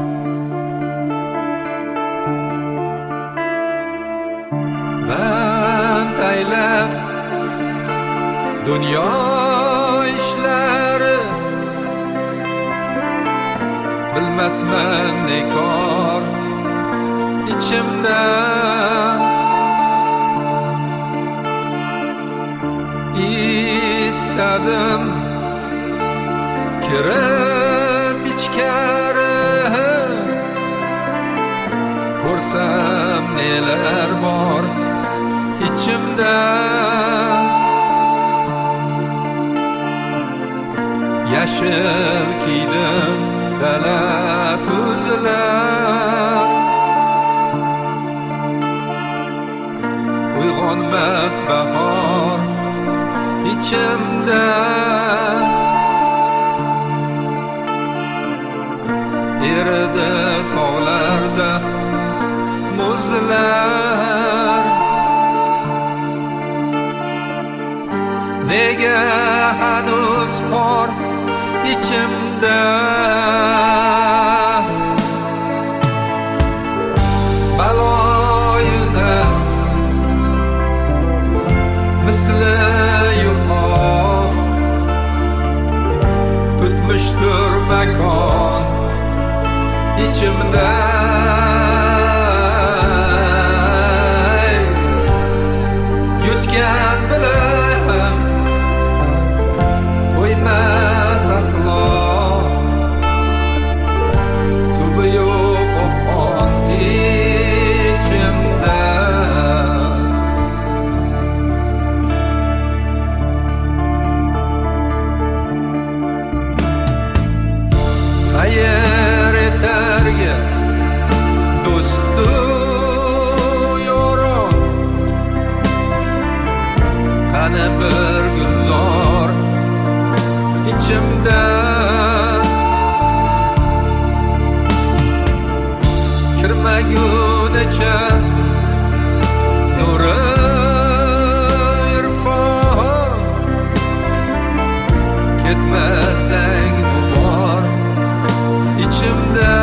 Ben taylab dünya işleri bilmasman ne kor içimde istedim kirib ichkari ko'rsam neler bor içimde yashil kiydim dala tuzlar uyg'onmas bahor içimde eridi tog'larda muzlar nega hanuz qor içimde baloyi nafs misli yuqor tutmuştur makon içimde yutgan bilim to'ymas aslo tubi yo'q o'pqon ichimda sayr etarga do'stu yo'roq qani bir gulzor içimde kirmagunicha nuri irfon ketmasang g'ubor içimde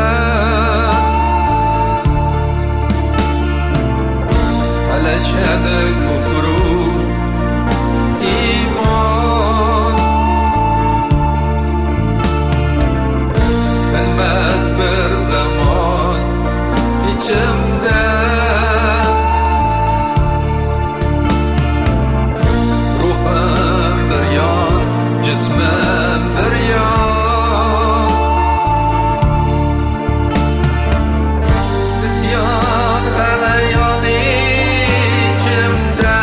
alashadi kufru iymon bilmez bir zaman içimde ruhum bir yan cismim bir yan isyan g'alayon içimde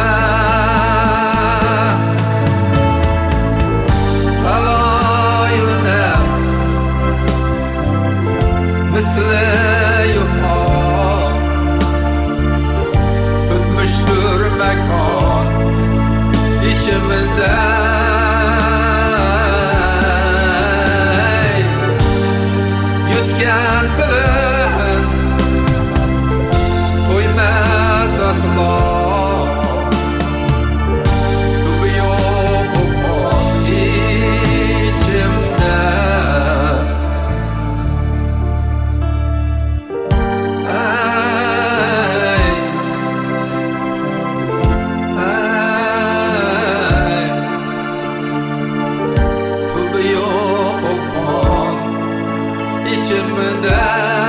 baloyi nafs misli yuqor tutmuştur makon içimde yutgan bilim to'ymas aslo tubi yo'q o'pqon içimde tubi yo'q o'pqon içimde